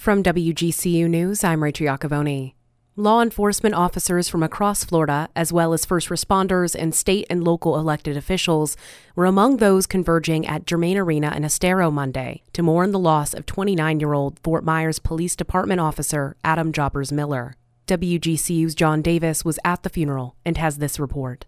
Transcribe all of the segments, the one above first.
From WGCU News, I'm Rachel Iacovone. Law enforcement officers from across Florida, as well as first responders and state and local elected officials, were among those converging at Germain Arena in Estero Monday to mourn the loss of 29-year-old Fort Myers Police Department officer Adam Jobbers Miller. WGCU's John Davis was at the funeral and has this report.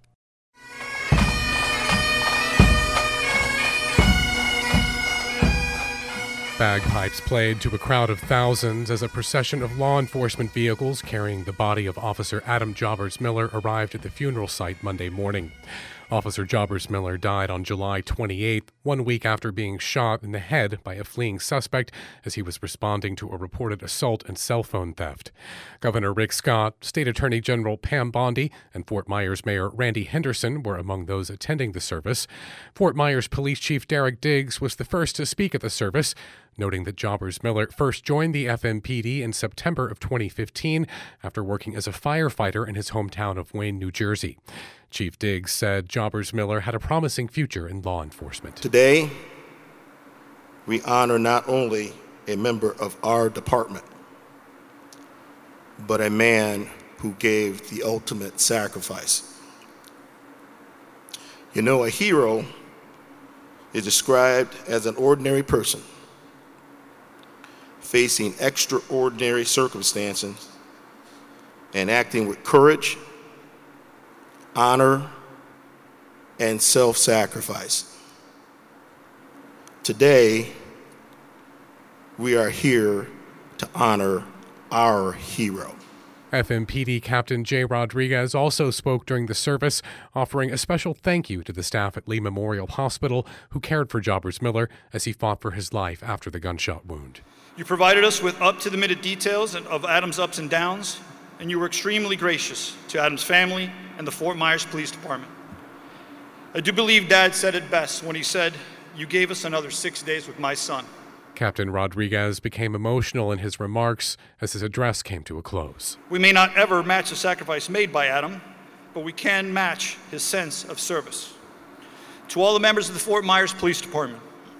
Bagpipes played to a crowd of thousands as a procession of law enforcement vehicles carrying the body of Officer Adam Jobbers Miller arrived at the funeral site Monday morning. Officer Jobbers Miller died on July 28th, 1 week after being shot in the head by a fleeing suspect as he was responding to a reported assault and cell phone theft. Governor Rick Scott, State Attorney General Pam Bondi, and Fort Myers Mayor Randy Henderson were among those attending the service. Fort Myers Police Chief Derek Diggs was the first to speak at the service, noting that Jobbers Miller first joined the FMPD in September of 2015 after working as a firefighter in his hometown of Wayne, New Jersey. Chief Diggs said Jobbers Miller had a promising future in law enforcement. Today, we honor not only a member of our department, but a man who gave the ultimate sacrifice. You know, a hero is described as an ordinary person facing extraordinary circumstances and acting with courage, honor, and self-sacrifice. Today, we are here to honor our hero. FMPD Captain Jay Rodriguez also spoke during the service, offering a special thank you to the staff at Lee Memorial Hospital who cared for Jobbers Miller as he fought for his life after the gunshot wound. You provided us with up-to-the-minute details of Adam's ups and downs, and you were extremely gracious to Adam's family and the Fort Myers Police Department. I do believe Dad said it best when he said, "You gave us another 6 days with my son." Captain Rodriguez became emotional in his remarks as his address came to a close. We may not ever match the sacrifice made by Adam, but we can match his sense of service. To all the members of the Fort Myers Police Department,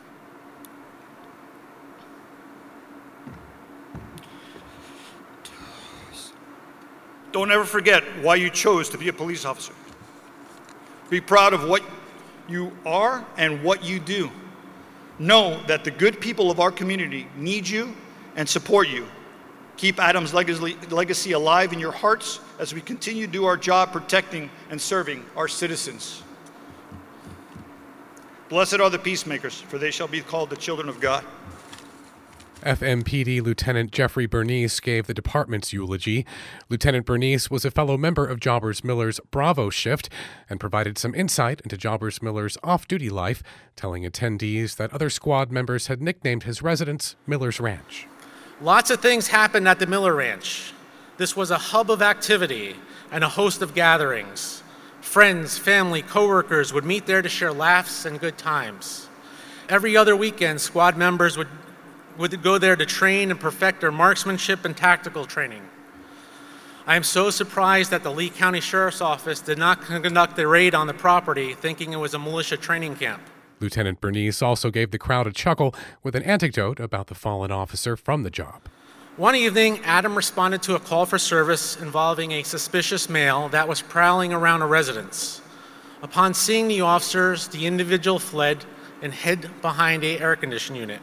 don't ever forget why you chose to be a police officer. Be proud of what you are and what you do. Know that the good people of our community need you and support you. Keep Adam's legacy alive in your hearts as we continue to do our job protecting and serving our citizens. Blessed are the peacemakers, for they shall be called the children of God. FMPD Lieutenant Jeffrey Bernice gave the department's eulogy. Lieutenant Bernice was a fellow member of Jobbers Miller's Bravo shift and provided some insight into Jobbers Miller's off-duty life, telling attendees that other squad members had nicknamed his residence Miller's Ranch. Lots of things happened at the Miller Ranch. This was a hub of activity and a host of gatherings. Friends, family, coworkers would meet there to share laughs and good times. Every other weekend, squad members would go there to train and perfect their marksmanship and tactical training. I am so surprised that the Lee County Sheriff's Office did not conduct a raid on the property, thinking it was a militia training camp. Lieutenant Bernice also gave the crowd a chuckle with an anecdote about the fallen officer from the job. One evening, Adam responded to a call for service involving a suspicious male that was prowling around a residence. Upon seeing the officers, the individual fled and hid behind an air conditioning unit.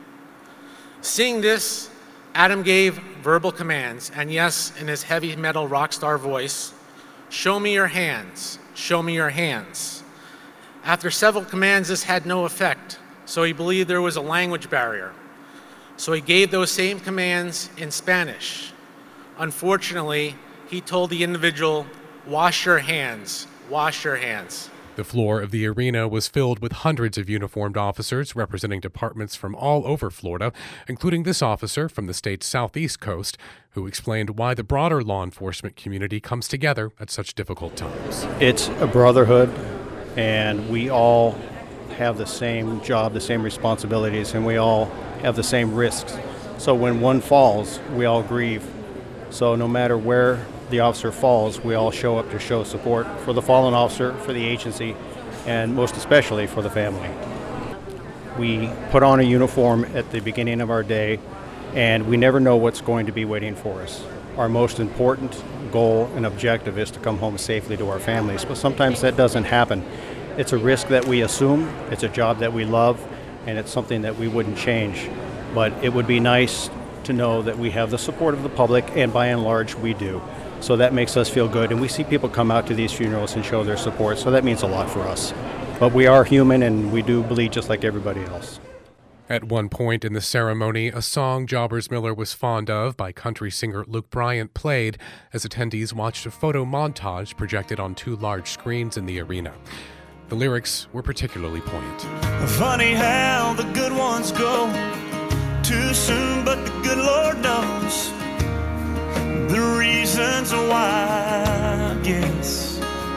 Seeing this, Adam gave verbal commands, and yes, in his heavy metal rock star voice, "Show me your hands, show me your hands." After several commands, this had no effect, so he believed there was a language barrier. So he gave those same commands in Spanish. Unfortunately, he told the individual, "Wash your hands, wash your hands." The floor of the arena was filled with hundreds of uniformed officers representing departments from all over Florida, including this officer from the state's southeast coast, who explained why the broader law enforcement community comes together at such difficult times. It's a brotherhood, and we all have the same job, the same responsibilities, and we all have the same risks. So when one falls, we all grieve. So no matter where the officer falls, we all show up to show support for the fallen officer, for the agency, and most especially for the family. We put on a uniform at the beginning of our day, and we never know what's going to be waiting for us. Our most important goal and objective is to come home safely to our families, but sometimes that doesn't happen. It's a risk that we assume, it's a job that we love, and it's something that we wouldn't change. But it would be nice to know that we have the support of the public, and by and large we do. So that makes us feel good, and we see people come out to these funerals and show their support, so that means a lot for us. But we are human, and we do bleed just like everybody else. At one point in the ceremony, a song Jobbers Miller was fond of by country singer Luke Bryant played as attendees watched a photo montage projected on 2 large screens in the arena. The lyrics were particularly poignant. Funny how the good ones go too soon, but the good Lord knows the reasons why, I guess.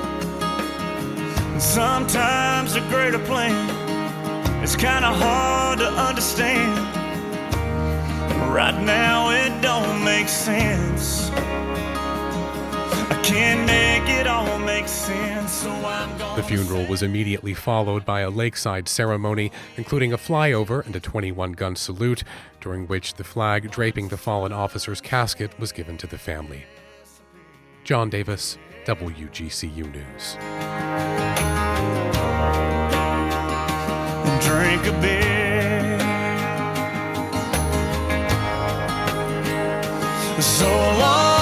Sometimes a greater plan is kind of hard to understand. Right now it don't make sense. I can't make it all make sense, so I'm going. The funeral was immediately followed by a lakeside ceremony, including a flyover and a 21-gun salute, during which the flag draping the fallen officer's casket was given to the family. John Davis, WGCU News. Drink a beer. So long.